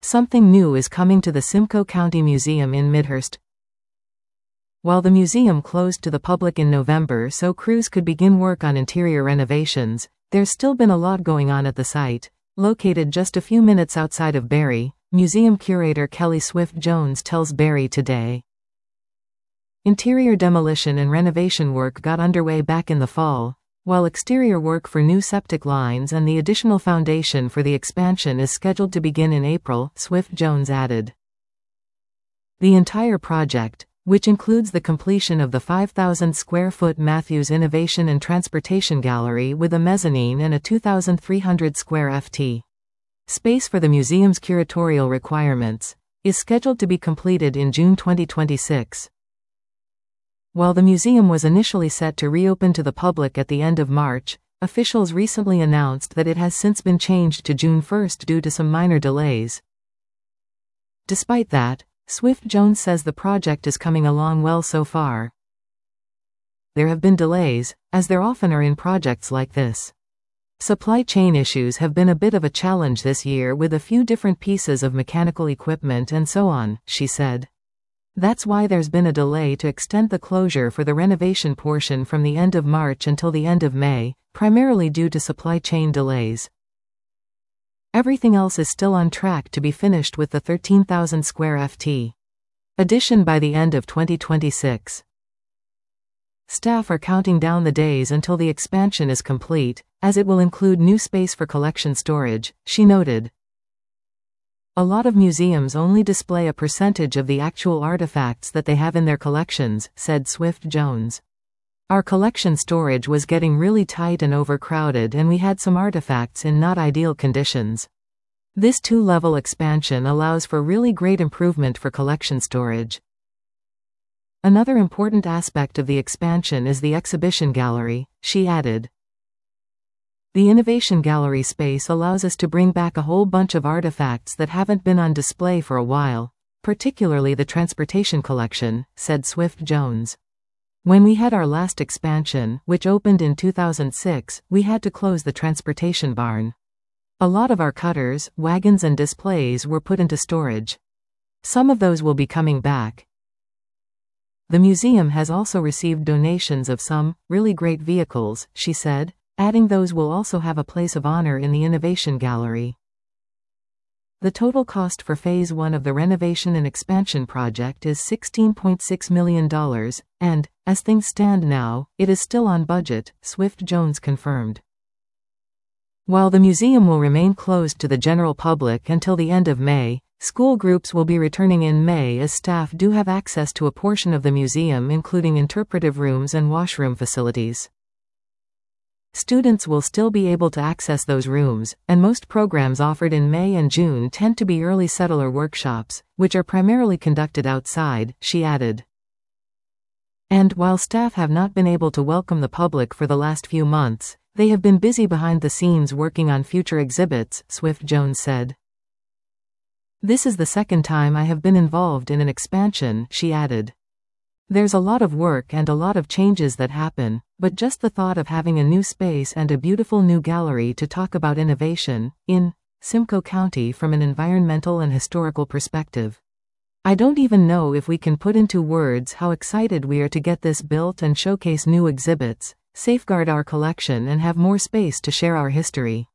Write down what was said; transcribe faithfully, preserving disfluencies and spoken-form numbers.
Something new is coming to the Simcoe County Museum in Midhurst. While the museum closed to the public in November so crews could begin work on interior renovations, there's still been a lot going on at the site. Located just a few minutes outside of Barrie, museum curator Kelly Swift Jones tells Barrie Today. Interior demolition and renovation work got underway back in the fall, while exterior work for new septic lines and the additional foundation for the expansion is scheduled to begin in April, Swift Jones added. The entire project, which includes the completion of the five thousand square foot Matthews Innovation and Transportation Gallery with a mezzanine and a two thousand three hundred square foot space for the museum's curatorial requirements, is scheduled to be completed in June twenty twenty-six. While the museum was initially set to reopen to the public at the end of March, officials recently announced that it has since been changed to June first due to some minor delays. Despite that, Swift Jones says the project is coming along well so far. There have been delays, as there often are in projects like this. Supply chain issues have been a bit of a challenge this year with a few different pieces of mechanical equipment and so on, she said. That's why there's been a delay to extend the closure for the renovation portion from the end of March until the end of May, primarily due to supply chain delays. Everything else is still on track to be finished with the thirteen thousand square foot addition by the end of twenty twenty-six. Staff are counting down the days until the expansion is complete, as it will include new space for collection storage, she noted. A lot of museums only display a percentage of the actual artifacts that they have in their collections, said Swift Jones. Our collection storage was getting really tight and overcrowded and we had some artifacts in not ideal conditions. This two-level expansion allows for really great improvement for collection storage. Another important aspect of the expansion is the exhibition gallery, she added. The Innovation Gallery space allows us to bring back a whole bunch of artifacts that haven't been on display for a while, particularly the transportation collection, said Swift Jones. When we had our last expansion, which opened in two thousand six, we had to close the transportation barn. A lot of our cutters, wagons and displays were put into storage. Some of those will be coming back. The museum has also received donations of some really great vehicles, she said, adding those will also have a place of honor in the Innovation Gallery. The total cost for Phase one of the renovation and expansion project is sixteen point six million dollars, and, as things stand now, it is still on budget, Swift Jones confirmed. While the museum will remain closed to the general public until the end of May, school groups will be returning in May as staff do have access to a portion of the museum including interpretive rooms and washroom facilities. Students will still be able to access those rooms, and most programs offered in May and June tend to be early settler workshops, which are primarily conducted outside, she added. And while staff have not been able to welcome the public for the last few months, they have been busy behind the scenes working on future exhibits, Swift Jones said. This is the second time I have been involved in an expansion, she added. There's a lot of work and a lot of changes that happen, but just the thought of having a new space and a beautiful new gallery to talk about innovation, in Simcoe County from an environmental and historical perspective. I don't even know if we can put into words how excited we are to get this built and showcase new exhibits, safeguard our collection and have more space to share our history.